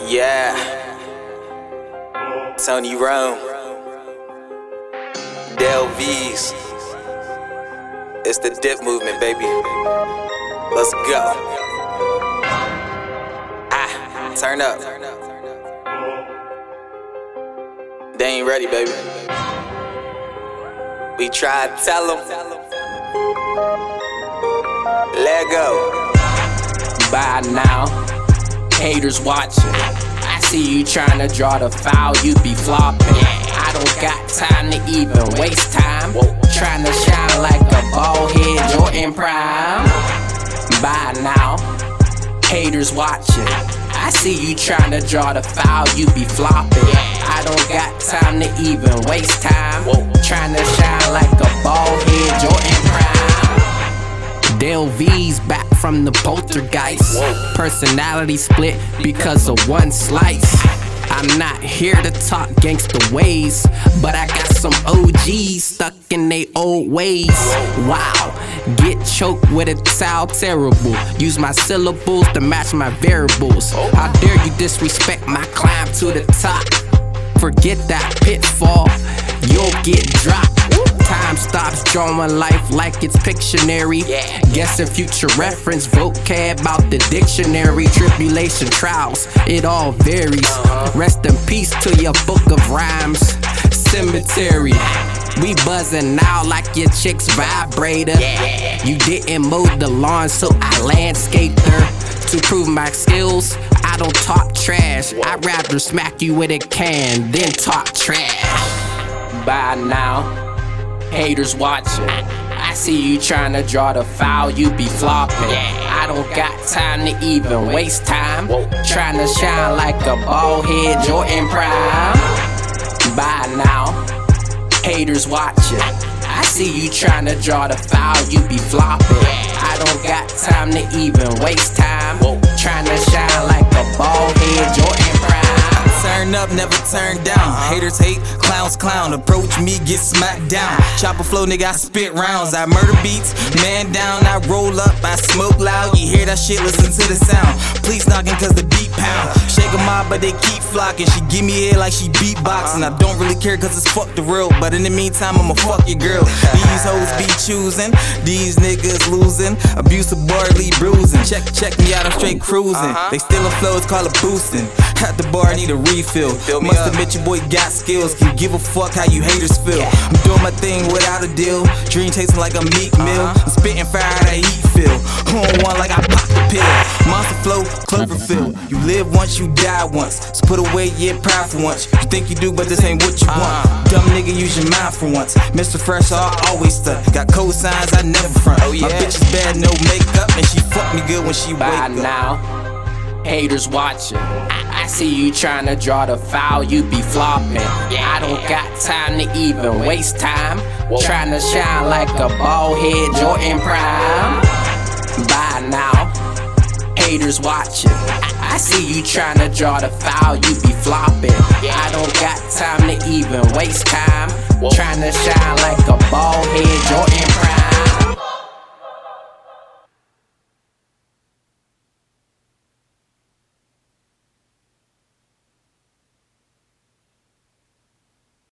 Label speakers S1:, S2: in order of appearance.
S1: Yeah, Tony Rome, Del V's. It's the dip movement, baby. Let's go. Turn up. They ain't ready, baby. We tried to tell them. Let go.
S2: By now, haters watching. I see you trying to draw the foul, you be flopping. I don't got time to even waste time. Trying to shine like a bald head Jordan Prime. By now, haters watching. I see you trying to draw the foul, you be flopping. I don't got time to even waste time. Trying to shine like a bald head Jordan Prime. Del V's back from the poltergeist. Personality split because of one slice. I'm not here to talk gangsta ways, but I got some OGs stuck in they old ways. Wow, get choked with a towel, terrible. Use my syllables to match my variables. How dare you disrespect my climb to the top? Forget that pitfall, you'll get dropped. Time stops drawing life like it's Pictionary. Guess a future reference vocab about the dictionary. Tribulation trials, it all varies. Rest in peace to your book of rhymes. Cemetery, we buzzing now like your chick's vibrator. You didn't mow the lawn, so I landscaped her. To prove my skills, I don't talk trash. I'd rather smack you with a can than talk trash. By now, haters watching. I see you trying to draw the foul, you be flopping. I don't got time to even waste time. Trying to shine like a bald head Jordan Prime. By now, haters watching. I see you trying to draw the foul, you be flopping. I don't got time to even waste time. Trying to shine like a bald head Jordan Prime.
S1: Turn up, never turn down. Haters hate, clowns clown. Approach me, get smacked down. Chopper flow, nigga, I spit rounds. I murder beats, man down. I roll up, I smoke loud. You hear that shit, listen to the sound. Please knocking cause the beat pound. Shake 'em out, but they keep flocking. She give me head like she beatboxing. I don't really care cause it's fuck the world, but in the meantime, I'ma fuck your girl. These hoes be choosing, these niggas losing. Abusive barley bruising. Check me out, I'm straight cruising. They stealing flows, call it boosting. At the bar, I need a refill. Must admit your boy got skills. Can you give a fuck how you haters feel? I'm doing my thing without a deal. Dream tasting like a meat meal. I'm spitting fire that heat feel. On one like I popped the pill. Monster flow, Cloverfield. You live once, you die once. So put away your pride for once. You think you do, but this ain't what you want. Dumb nigga, use your mind for once. Mr. Fresh, I always stuck. Got cosigns, I never front. My bitch is bad, no makeup, and she fuck me good when she wake up.
S2: By now, haters watching. I see you trying to draw the foul, you be flopping. I don't got time to even waste time. Trying to shine like a bald head Jordan Prime. By now, haters watching. I see you trying to draw the foul, you be flopping. I don't got time to even waste time. Trying to shine like a bald head Jordan